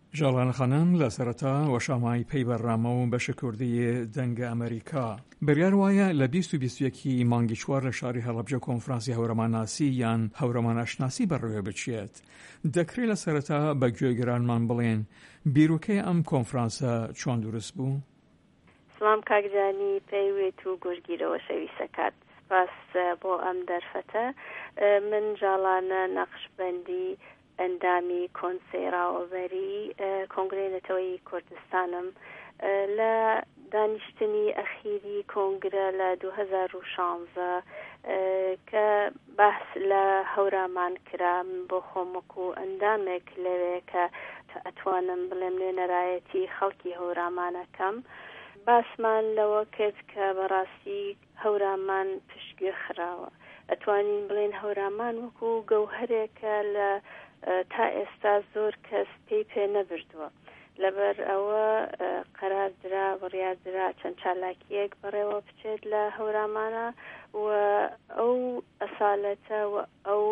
ژاڵان خانم لە سەرەتا وەشامای پێی بەرنامە و بەشە کوردی دەنگە ئەمریکا بڕیار وایە لە 2021 مانگی چوار لە شاری هەڵەبجە کۆنفرانسی هەورەمانناسی یان هەورەمانەشناسی بەڕێوە بچێت. دەکرێت لە سەرەتا بە گوێگرانمان بڵێن بیرروکەی ئەم کۆنفرانسە چۆن دروست بوو؟ سلام کاکجانی پێیوێت و گۆژگیرەوە شەویستەکات. سپاس بۆ ئەم دەرفەتە. من ژاڵانە نەقشبەندی ئەندامی کۆنسەی ڕاوەبەری کۆنگرەی نەتەوەی کوردستانم لە دانیشتنی ئەخیری کۆنگرە لە 2016 کە بەحث لە هەورامان کرا بۆ خۆمەکو ئەندامێک لەوێ کە ئەتوانم بڵێم نوێنەرایەتی خەڵکی هەورامانەکەم. باسمان لەوە کرد کە بەڕاستی هەورامان پشتگوێ خراوە. ئەتوانین بڵێن هەورامان وەکو گەوهرێکە لە تا ئێستا زۆر کەس پێی پێ نەبردووە. لەبەر ئەوە قەراردرا بڕیاردرا چەند چالاکیەک بەڕێوە بچێت لە هەورامانە و ئەو ئەسالەتە و ئەو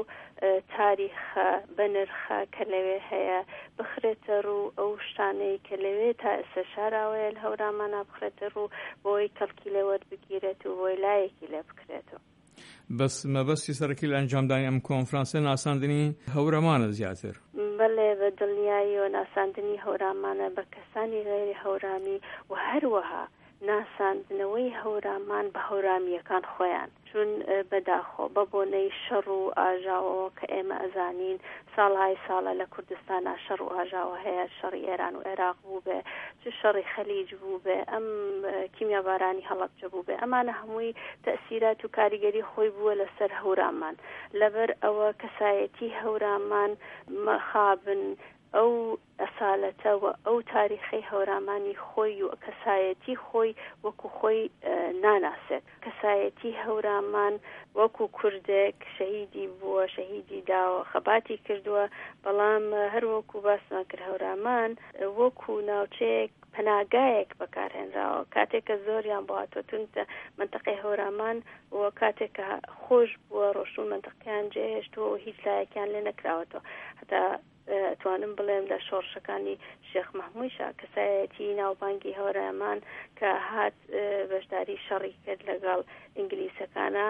تاریخە بەنرخە کە لەوێ هەیە بخرێتە ڕوو ئەو شتانەی کە لەوێ تا ئێستا شاراوەیە لە هەورامانە بخرێتە ڕوو بۆی کەڵکی لەوەت بگیرێت و بۆی لایەکی لێ بکرێتەوە. بەس مەبەستی سەرەکی لە ئەنجامدانی ئەم کۆنفرانسە ناساندنی هەورەمانە زیاتر. بەڵێ بە دڵنیایی و ناساندنی هەورامانە بە کەسانی غێری هەورامی و هەروەها ناساندنەوەی هەورامان بە هەورامیەکان خۆیان چون بەداخۆ بە بۆنەی شەڕ و ئاژاوەوە کە ئێمە ئەزانین ساڵهای ساڵە لە کوردستانە شەڕ و ئاژاوە هەیە، شەڕی ئێران و عێراق بوو بێ، شەڕی خەلیج بوو بێ، ئەم کیمیابارانی هەڵەبجە بوو بێ، ئەمانە هەمووی تەئسیرات و کاریگەری خۆی بووە لەسەر هەورامان. لەبەر ئەوە کەسایەتی هەورامان مەخابن ئەو ئەسالەتە و ئەو تاریخی هەورامانی خۆی و کەسایەتی خۆی وەکو خۆی ناناسێت. کەسایەتی هەورامان وەکو کوردێک شەهیدی بووە، شەهیدی داوە، خەباتی کردووە، بەڵام هەر وەکو باسمان کرد هەورامان وەکو ناوچەیەک پەناگایەک بەکارهێنراوە. کاتێککە زۆریان بڵاتۆتونتە منتەقەی هەورامان و کاتێککە خۆش بووە ڕۆشتون منتەقەیان جێهێشتووە و هیچ لایەکیان لێ نەکراوەتەوە. هەتا توانم بڵێم لە شۆڕشەکانی شێخ مەحموودشا کەسایەتی ناوبانگی هەورامان کە هات بەشداری شەڕی کرد لەگەڵ ئینگلیسەکانە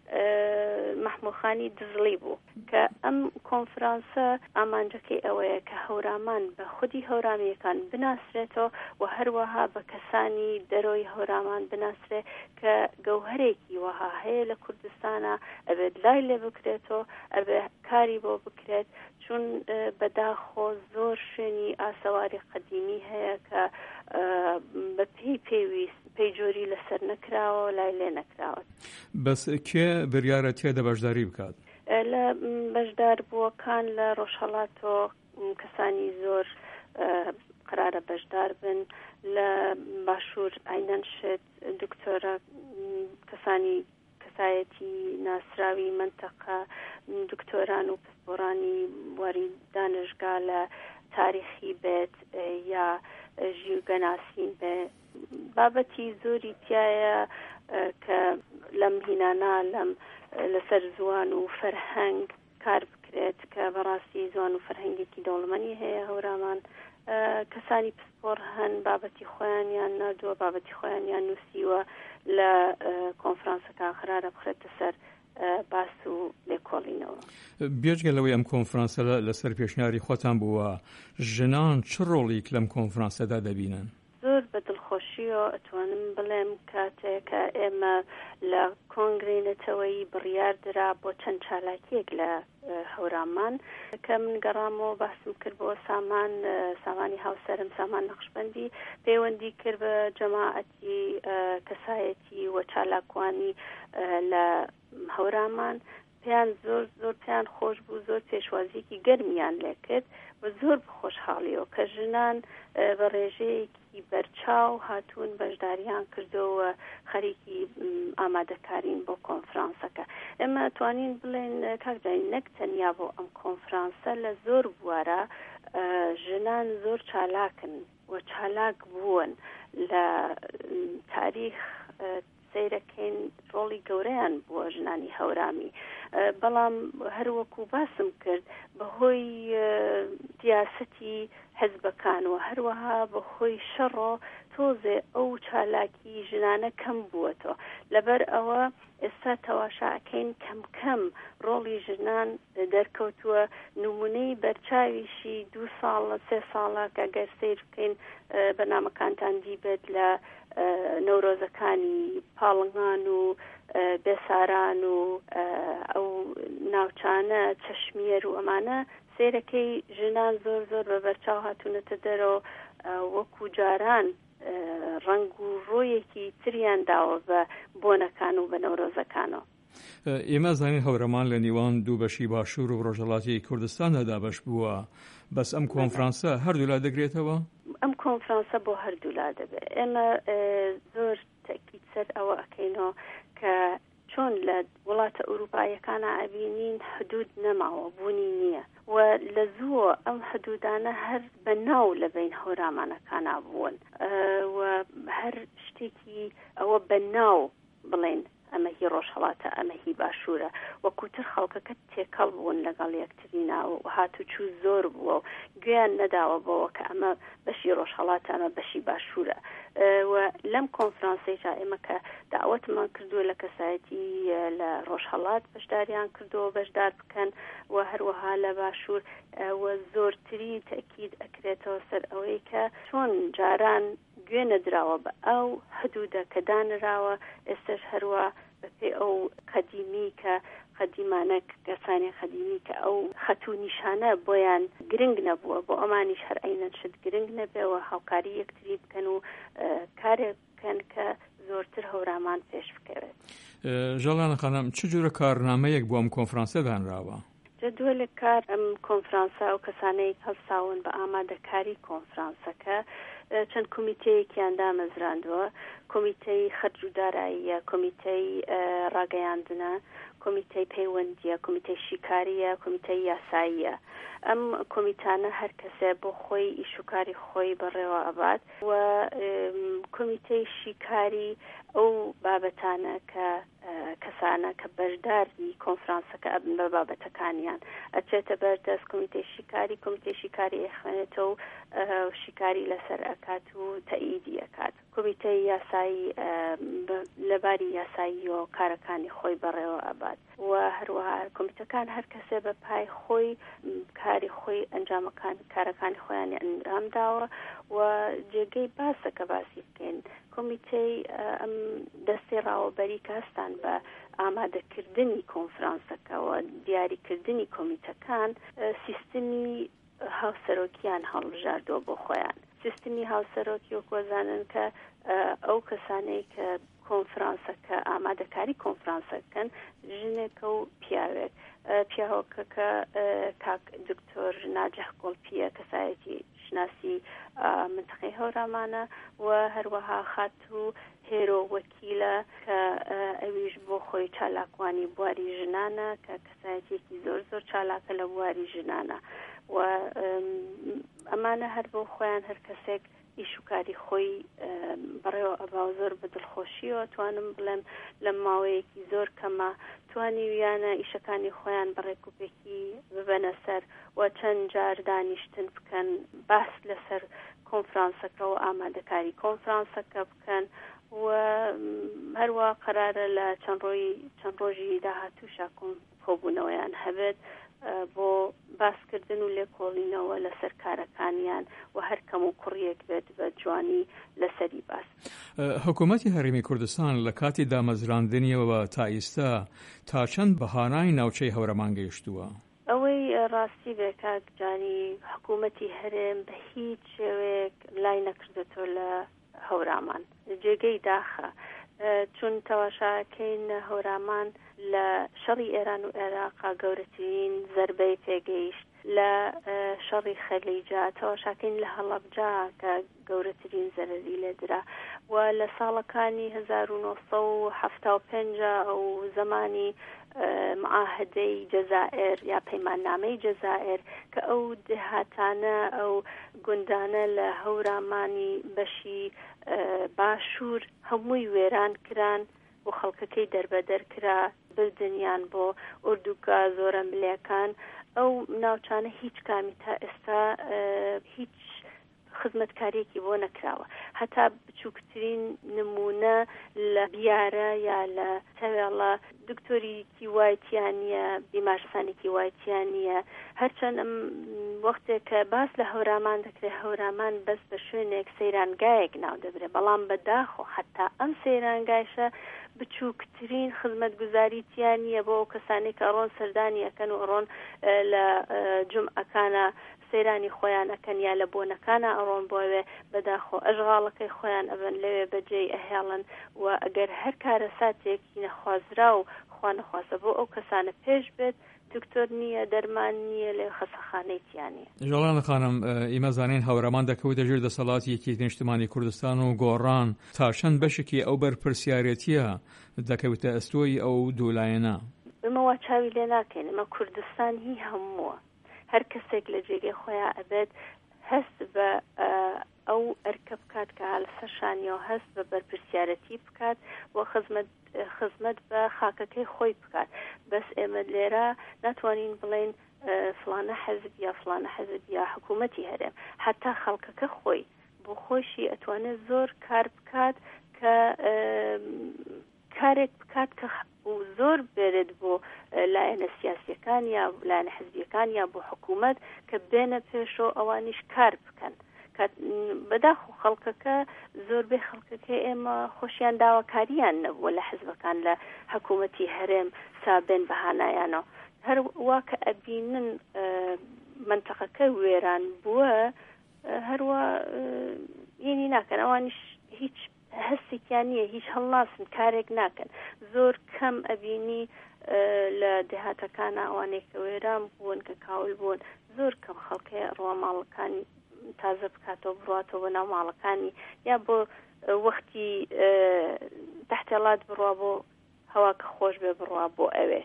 مەحموودخانی دزڵی بوو کە ئەم کۆنفرانسە ئامانجەکەی ئەوەیە کە هەورامان بە خودی هەورامیەکان بناسرێتەوە و هەروەها بە کەسانی دەرۆی هەورامان بناسرێ کە گەوهرێکی وەها هەیە لە کوردستانە ئەبێت لای لێ بکرێتەوە، ئەبێ کاری بۆ بکرێت چون بەداخۆ زۆر شوێنی ئاسەواری قەدیمی هەیە کە بە پێویست پەیجۆری لەسەر نەکراوە لای لێ نەکراوە. بەس کێ بڕیارە تێدە بەشداری بکات؟ لە بەشدار بووەکان لە ڕۆژهەڵاتەوە کەسانی زۆر قرارە بەشدار بن. لە باشوور ئاینەنشت دکتۆرە کەسانی کەسایەتی ناسراوی منتەقە دکتۆران و پسپۆرانی وەری دانشگا لە تاریخی بێت یا ژیوگەناسین بێ بابەتی زۆری تایە کە لەم هینانە لەم لەسەر زوان و فەرهەنگ کار بکرێت کە بەڕاستی زوان و فەرهەنگێکی دەوڵەمەنی هەیە هەورامان. کەسانی پسپۆر هەن بابەتی خۆیانیان نردووە، بابەتی خۆیانیان نووسیوە لە کۆنفرانسەکە قرارە بخرێتە سەر باس و لێکۆڵینەوە. بێجگەلەوەی ئەم کۆنفرانسە لەسەر پێشنیاری خۆتان بووە، ژنان چ ڕۆڵێک لەم کۆنفرانسەدا دەبینن؟ زۆر بە دڵخۆشیەوە ئەتوانم بڵێم کاتێکە ئێمە لە کۆنگرەی نەتەوەیی بڕیاردرا بۆ چەند چالاکیەک لە هەورامان کە من گەڕامەوە باسم کرد بۆ سامانی هاوسەرم سامان نەقشبەندی پەیوەندی کرد بە جەماعەتی کەسایەتی و چالاکوانی لە هەورامان. پێیان زۆر پێیان خۆش بوو، زۆر پێشوازیەکی گەرمیان لێ کرد و زۆر بخۆشحاڵیەوە کە ژنان بە ڕێژەیەکی بەرچاو هاتوون بەشداریان کردەوە خەریکی ئامادەکارین بۆ کۆنفرانسەکە. ئێمە توانین بڵێن کاکجانی نەک تەنیا بۆ ئەم کۆنفرانسە لە زۆر بوارە ژنان زۆر چالاکن و چالاک بوون لە تاریخ سیرەکەین ڕۆڵی گەورەیان بووە ژنانی هەورامی بەڵام هەروەکو باسم کرد بەهۆی سیاسەتی حزبەکان و هەروەها بەهۆی شەڕۆ تۆزێ ئەو چالاکی ژنانە کەم بووەتەوە لەبەر ئەوە ئێستا تەواشاکەین کەم ڕۆڵی ژنان دەرکەوتووە نمونەی بەرچاویشی 2 ساڵە 3 ساڵە کە گەر سیر بکەین بەنامەکانتان دیبێت لە نەورۆزەکانی پاڵنگان و بێساران و ئەو ناوچانە چەشمێر و ئەمانە سیرەکەی ژنان زۆر بە بەرچاو هاتوونەتە دەرەوە وەکو جاران ڕنگ و ڕۆیەکی تریان داوە بە بۆنەکان و بە نەورۆزەکانەوە. ئێمە زانین هەورەمان لە نێوان دوو بەشی باشوور و ڕۆژهەڵاتی کوردستاندا دابەش بووە بەس ئەم کۆنفرانسە هەردوولا دەگرێتەوە؟ ئەم کۆنفرانسە بۆ هەردوولا دەبێت. ئێمە زۆر تەکید سەر ئەوە ئەکەینەوە کە چۆن لە وڵاتە ئەوروپایەکانە ئەبینین حدود نەماوە بوونی نییە و لە زووە ئەم حدودانە هەر بەناو لە بین هەورامانەکانە بوون و هەر شتێکی ئەوە بەناو بڵێن ئەمە هی ڕۆژهەڵاتە ئەمە هی باشوورە وەکوتر خەڵکەکە تێکەڵ بوون لەگەڵ یەکترینا و هاتوچوو زۆر بووە و گویان نەداوە بەوە کە ئەمە بەشی ڕۆژهەڵاتە ئەمە بەشی باشوورە و لەم کۆنفرانسەیدا ئێمە کە داوەتمان کردووە لە کەسایەتی لە ڕۆژهەڵات بەشداریان کردووە بەشدار بکەن و هەروەها لە باشوور و زۆرتری تەکید ئەکرێتەوە سەر ئەوەی کە چۆن جاران گوێ نەدراوە بە ئەو حدودە کە دانراوە ئێستش هەروە بەپێ ئەو قەدیمی کە قەدیمانە کەسانی قەدیمی کە ئەو خەت و نیشانە بۆیان گرنگ نەبووە بۆ ئەمانیش هەر ئەینەن شت گرنگ نەبێەوە هاوکاری یەکتری بکەن و کارێک بکەن کە زۆرتر هەورامان پێش بکەوێت. ژەڵانە خانم چ جۆرە کارنامەیەک بۆ ئەم کۆنفرانسە دانراوە؟ جدولە کار ئەم کۆنفرانسە و کەسانەی هەڵساون بە ئامادەکاری کۆنفرانسەکە چەند کۆمیتەیەکیان دامەزراندووە کۆمیتەی خەرج و داراییە کۆمیتەی ڕاگەیاندنە کۆمیتەی پەیوەندیە کۆمیتەی شیکاریە کۆمیتەی یاساییە ئەم کۆمیتانە هەر کەسێ بۆ خۆی ئیشوکاری خۆی بەڕێوە ئەبات و کۆمیتەی شیکاری ئەو بابەتانە کە کەسانە کە بەشداری کۆنفرانسەکە ئەبن بە بابەتەکانیان ئەچێتە بەردەست کۆمیتەی شیکاری ئەخوێنێتەوە و شیکاری لەسەر ئەکات و تەئیدی ئەکات کۆمیتەی یاسایی لەباری یاسایی و کارەکانی خۆی بەڕێوە ئەبات و هەروەها کۆمیتەکان هەر کەسێ بە پای خۆی کاری خۆی ئەنجامەکان کارەکانی خۆیانی ئەنجام داوە و جێگەی باسە کە باسی بکەین کۆمیتەی ئەم دەستی ڕاوەبەری کە هەستان بە ئامادەکردنی کۆنفرانسەکەەوە دیاریکردنی کۆمیتەکان سیستمی هاوسەرۆکیان هەڵبژاردووە بۆ خۆیان سیستمی هاوسەرۆکی وەکوەزانن کە ئەو کەسانەی کە کۆنفرانسەکە ئامادەکاری کۆنفرانسەکەن ژنێکە و پیاوێک پیاوەکەکە کاک دکتۆر ناجەح گۆڵپیە کەسایەتی شناسی منتقەی هەورامانە و هەروەها خاتوو هێرۆ وەکیلە کە ئەویش بۆ خۆی چالاکوانی بواری ژنانە کە کەسایەتێکی زۆر چالاکە لە بواری ژنانە و ئەمانە هەر بۆ خۆیان هەر کەسێک ئیشوکاری خۆی بەڕێوە ئەبا زۆر بە دڵخۆشیەوە توانم بڵێم لە ماوەیەکی زۆر کەمە توانی ویانە ئیشەکانی خۆیان بەڕێکوپێکی ببەنە سەر و چەند جار دانیشتن بکەن باس لەسەر کۆنفرانسەکە و ئامادەکاری کۆنفرانسەکە بکەن و هەروە قەرارە لە چەند ڕۆژی داهاتووشا کۆبوونەوەیان هەبێت بۆ باسکردن و لێکۆڵینەوە لەسەر کارەکانیان و هەر کەم و کوڕیەک بێت بە جوانی لەسەری باس. حکوومەتی هەرێمی کوردستان لە کاتی دامەزراندنیەوە تا ئێستا تا چەند بەهانای ناوچەی هەورەمان گەیشتووە؟ ئەوەی ڕاستی بێکاک جانی حکوومەتی هەرێم بە هیچ شێوەیەک لای نەکردێتەوە لە هەورامان جێگەی داخە چون تەواشاکەین هەورامان لە شەڕی ئێران و عێراقا گەورەترین زەربەی پێگەیشت لە شەڕی خەلیجا تەواشاکەین لە هەڵەبجا کە گەورەترین زەرەری لێدرا و لە ساڵەکانی 1975 ئەو زمانی معاهدەی جەزائر یا پەیماننامەی جەزائر کە ئەو دەهاتانە ئەو گوندانە لە هەورامانی بەشی باشوور هەمووی وێران کران و خەڵکەکەی دەربەدەر کرا بردنیان بۆ ئوردوگا زۆرە ملێکان ئەو ناوچانە هیچ کامی تا ئێستا هیچ خزمەتکاریەکی بۆ نەکراوە هەتا بچووکترین نمونە لە بیارە یا لە تەوێڵە دکتۆریکی وایتیانە بیمارستانێکی وایتیانە هەرچەند ئەم وەختێک کە باس لە هەورامان دەکرێت هەورامان بەس بە شوێنێک سەیرانگایەک ناو دەبرێت بەڵام بەداخۆ حتا ئەم سەیرانگایشە بچووکترین خزمەتگوزاریتیان نییە بۆ ئەو کەسانێک کە ڕۆن سەردانی ئەکەن و ڕۆن لە جومعەکانە سەیرانی خۆیان ئەکەن یا لە بۆنەکانە ئەڕۆن بۆوێ بەداخۆ ئەژغاڵەکەی خۆیان ئەبن لەوێ بەجێی ئەهێڵن و ئەگەر هەر کارە ساتێکی نەخوازرا و خوا نەخوازە بۆ ئەو کەسانە پێش بێت دکتۆر نییە دەرمان نییە لە خەسەخانەیتیانە. ژەڵان خانم ئێمە زانین هەورامان دەکەوتە ژێر دەسەڵاتی یەکێتی نیشتمانی کوردستان و گۆڕان تا چەند بەشێکی ئەو بەرپرسیارەتیە دەکەوتە ئەستۆی ئەو دوولایەنە. ئێمە وا چاوی لێ ناکەین ئەمە کوردستان هی هەمووە هەر کەسێک لە جێگەی خۆیان ئەبێت هەست بە ئەو ئەرکە بکات کە هەلسە شانیەوە هەست بە بەرپرسیارەتی بکات و خزمەت بە خاکەکەی خۆی بکات بەس ئێمە لێرە ناتوانین بڵێن فلانە حەزب یا فلانە حەزب یا حکوومەتی هەرێم حتا خەڵکەکە خۆی بۆ خۆشی ئەتوانێت زۆر کار بکات کە کارێک بکات کە زۆر بێرێت بۆ لایەنە سیاسیەکان یا لایەنە حزبیەکان یا بۆ حکوومەت کە بێنە پێشۆ ئەوانیش کار بکەن بەداخۆ خەڵکەکە زۆربەی خەڵکەکە ئێمە خۆشیان داواکاریان نەبووە لە حزبەکان لە حکوومەتی هەرێم سابێن بەهانایانەوە هەر وا کە ئەبینن منتەقەکە وێران بووە هەروە یعنی ناکەن ئەوانیش هیچ هەستێکیان نییە هیچ هەڵناسن کارێک ناکەن زۆر کەم ئەبینی لە دێهاتەکان ئەوانێک کە وێران بوون کە کاول بوون زۆر کەم خەڵکەیە ڕۆ ماڵەکانی تازە بکاتەوە بڕاتەوە بە ناو ماڵەکانی یا بۆ وەختی تەحتێڵات بڕوا بۆ هەواکە خۆش بێ بڕوا بۆ ئەوێ.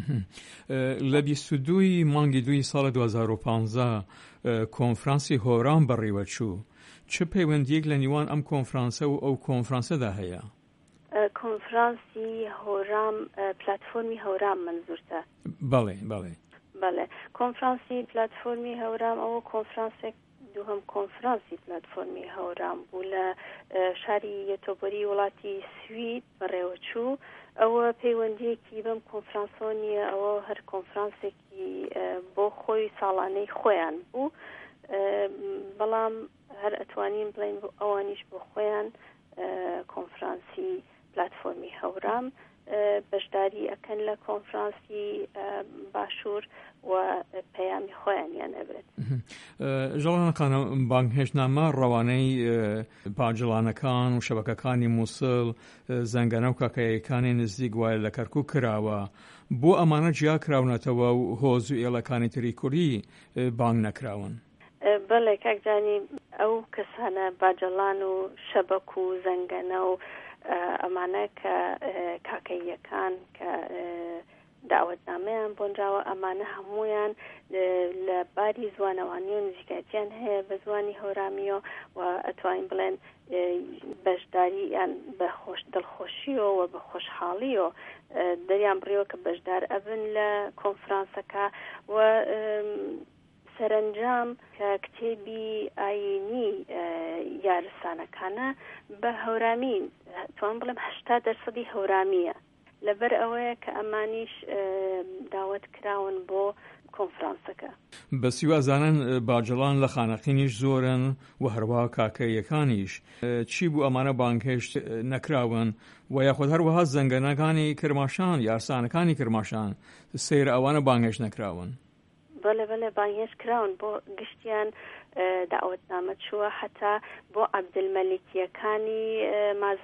لە 22 مانگی 2 ساڵە 2015 کۆنفرانسی هۆران بەڕێوە چوو چه پەیوەندیەک لە نیوان ئەم کۆنفرانسە و ئەو کۆنفرانسەدا هەیە؟ کۆنفرانسی هۆرام پلاتفۆرمی هەورام منزورتە. بەڵێ کۆنفرانسی پلاتفۆرمی هەورام ئەوە کۆنفرانسێک دووهەم کۆنفرانسی پلاتفۆرمی هەورام بوو لە شاری یەتۆبەری وڵاتی سوید بەڕێوە چوو ئەوە پەیوەندیەکی بەم کۆنفرانسۆنیە ئەوە هەر کۆنفرانسێکی بۆ خۆی ساڵانەی خۆیان بوو بەڵام هەر ئەتوانین بڵین ئەوانیش بۆ خۆیان کۆنفرانسی پلاتفۆرمی هەورام بەشداری ئەکەن لە کۆنفرانسی باشوور و پەیامی خۆیانیان ئەبێت. ژەڵان خانم بانگهێشتنامە ڕەوانەی باجڵانەکان و شەبەکەکانی مووسڵ زەنگەنە و کاکەیەکانی نزیک وایە لە کەرکووک کراوە بۆ ئەمانە جیا کراونەتەوە و هۆز و ئێڵەکانی تری کوردی بانگ نەکراون. بەڵێ کاکجانی ئەو کەسانە باجەڵان و شەبەک و زەنگەنە و ئەمانە کە کاکەیەکان کە داوەتنامەیان بۆنراوە ئەمانە هەمویان لە باری زوانەوانی و نزیکەتیان هەیە بە زوانی هەورامیەوە و ئەتوانین بڵێن بەشداریان بە دڵخۆشیەوە و بە خۆشحاڵیەوە دەریان بڕیەوە کە بەشدار ئەبن لە کۆنفرانسەکە و سەرنجام کە کتێبی ئاینی یارستانەکانە بە هەورامی توان بڵێم 80% هەورامیە لەبەر ئەوەیە کە ئەمانیش داوەت کراون بۆ کۆنفرانسەکە. بە سیوازانن باجەڵان لە خانەقینیش زۆرن و هەروە کاکەیەکانیش چی بوو ئەمانە بانگهێشت نەکراون و یاخود هەروەها زەنگەنەکانی کرماشان یارسانەکانی کرماشان سیر ئەوانە بانگهێشت نەکراون؟ بەڵێ بانگهێشت کراون بۆ گشتیان داوەتنامە چووە حتا بۆ عەبدولمەلیکیەکانی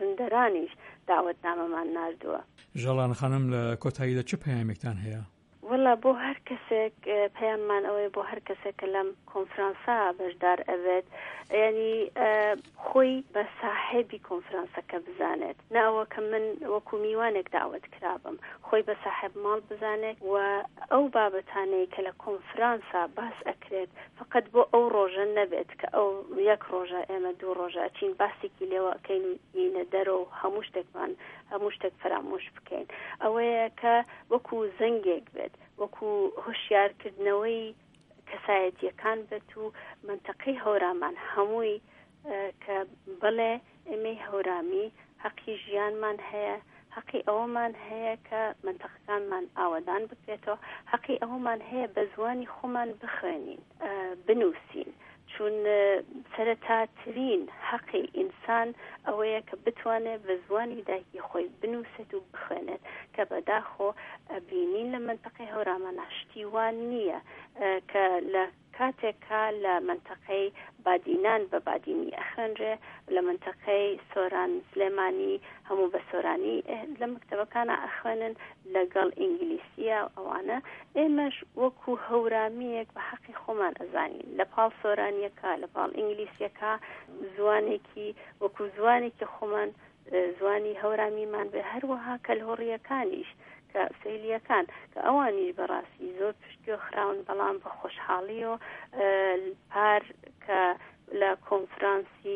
مازندەرانیش داوەتنامەمان ناردووە. ژەڵان خانم لە کۆتاییدا چه پەیامێکتان هەیە؟ وڵا بۆ هەر کەسێک پەیاممان ئەوەیە بۆ هەر کەسێک کە لەم کۆنفرانسا بەشدار ئەبێت ینی خۆی بە ساحێبی کۆنفرانسەکە بزانێت ناوە کە من وەکو میوانێک داوت کرابم خۆی بە ساحێب ماڵ بزانێت و ئەو بابەتانەی کە لە کۆنفرانسا باس ئەکرێت فقط بۆ ئەو ڕۆژە نەبێت کە ئەو یەک ڕۆژە ئێمە دوو ڕۆژە چین باسێکی لێوە ئەکەین یینە دەرەوە هەموو شتێک فرامۆش بکەین ئەوەیە کە وەکو زەنگێک بێت وەکو هۆشیارکردنەوەی کەسایەتیەکان بێت و منتەقەی هەورامان هەمووی کە بڵێ ئێمەی هەورامی حەقی ژیانمان هەیە حەقی ئەوەمان هەیە کە منتەقەکانمان ئاوەدان بکرێتەوە حەقی ئەوەمان هەیە بە زوانی خۆمان بخوێنین بنووسین چون سەرەتاترین حەقی ئینسان ئەوەیە کە بتوانێت بە زوانی دایکی خۆی بنووسێت و بخوێنێت کە بەداخۆ بینین لە منتەقەی هەورامانە شتیوان نییە کە لە کاتێکا لە منتەقەی بادینان بە بادینی ئەخێنرێ لە منتەقەی سۆران سلێمانی هەموو بە سۆرانی لە مەکتەبەکانە ئەخوێنن لەگەڵ ئینگلیسیە ئەوانە ئێمەش وەکو هەورامیەک بە حەقی خۆمان ئەزانین لە پاڵ سۆرانیەکە لە پاڵ ئینگلیسیەکە زوانێکی وەکو زوانێکی خۆمان زوانی هەورامیمان بێ هەروەها کەلهۆڕیەکانیش کە فعلیەکان کە ئەوانیش بەڕاستی زۆر پشتگوێ خراون بەڵام بە خۆشحاڵی و پار کە لە کۆنفرانسی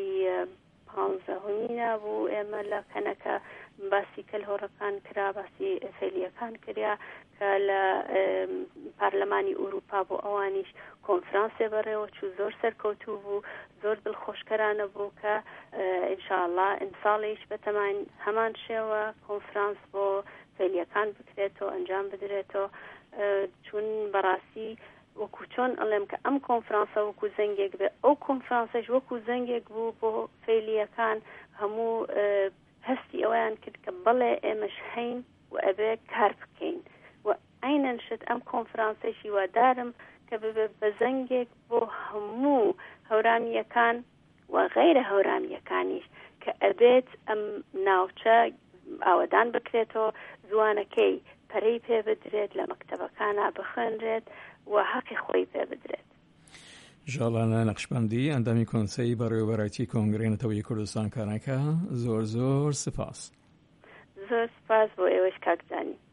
15 نابوو ئێمە لە کەنەکە باسی کەلهۆڕەکان کرا باسی فعلیەکان کریا کە لە پارلەمانی ئوروپا بۆ ئەوانیش کۆنفرانسێ بەڕێوە چوو زۆر سەرکەوتوو بوو زۆر دڵخۆشکەرانە بوو کە ئینشاءالله ئەمساڵیش بەتەمان هەمان شێوە کۆنفرانس بۆ فعلیەکان بکرێتەوە ئەنجام بدرێتەوە چون بەڕاستی وەکو چۆن ئەڵێم کە ئەم کۆنفرانسە وەکو زەنگێک بێ ئەو کۆنفرانسەش وەکو زەنگێک بوو بۆ فعلیەکان هەموو هەستی ئەویان کرد کە بەڵێ ئێمەش هەین و ئەبێ کار بکەین و ئەینەن شت ئەم کۆنفرانسەشی وادارم کە ببێ بە زەنگێک بۆ هەموو هەورامیەکان و غەیرە هەورامیەکانیش کە ئەبێت ئەم ناوچە ئاوەدان بکرێتەوە زوانەکەی پەرەی پێ بدرێت لە مەکتەبەکانە بخوێنرێت و حەقی خۆی پێ بدرێت. ژاڵانە نەقشبەندی ئەندامی کۆنسەی بەڕێوەبەرەتی کۆنگرەی نەتەوەیی کوردستان کارەکە زۆر سپاس. زۆر سپاس بۆ ئێوەش کاکزانی.